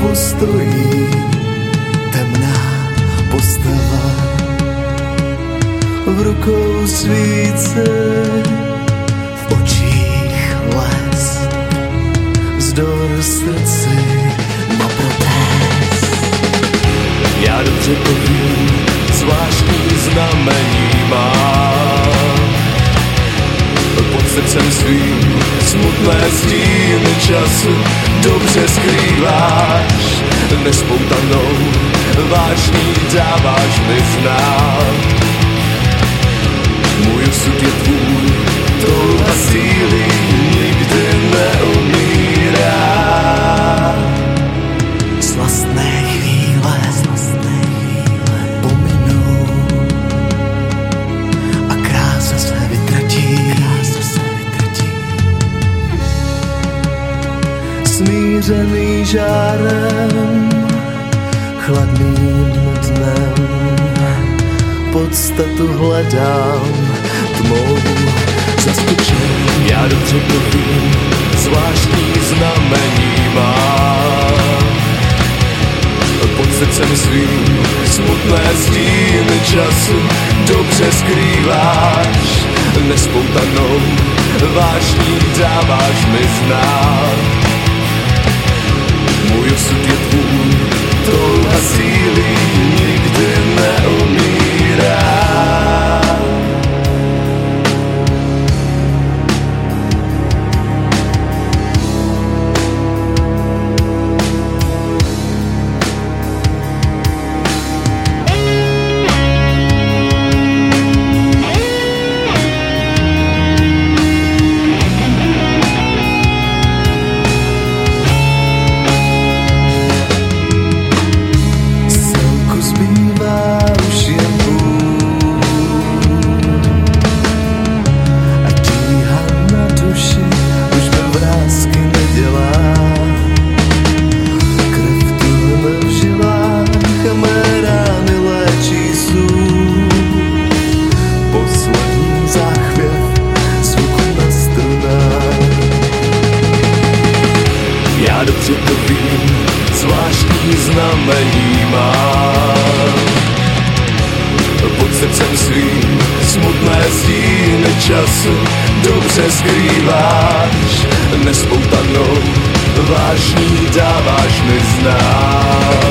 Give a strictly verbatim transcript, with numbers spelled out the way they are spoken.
stojí temná postava, v rukou svíce, v očích les, vzdor srdci na protest. Já dobře to vím, zvláštní znamení má, pod srdcem svým smutné stíny času dobře skrýváš, nespoutanou vášní dáváš mi znát. Můj osud je tvůj, touha síly nikdy neumírá. Slastné chvíle, slastné chvíle pominou a krása se vytratí, krása se vytratí. Smířený žárem, chladným dnem, podstatu hledám tmou zaskočen. Já dobře to vím, zvláštní znamení má, pod srdcem svým smutné stíny času dobře skrýváš, nespoutanou vášní dáváš mi znát. Můj osud je tvůj, touha síly nikdy neumírá. Dobře to vím, zvláštní znamení má, pod srdcem svým smutné stíny času dobře skrýváš, nespoutanou vášní dáváš mi znát.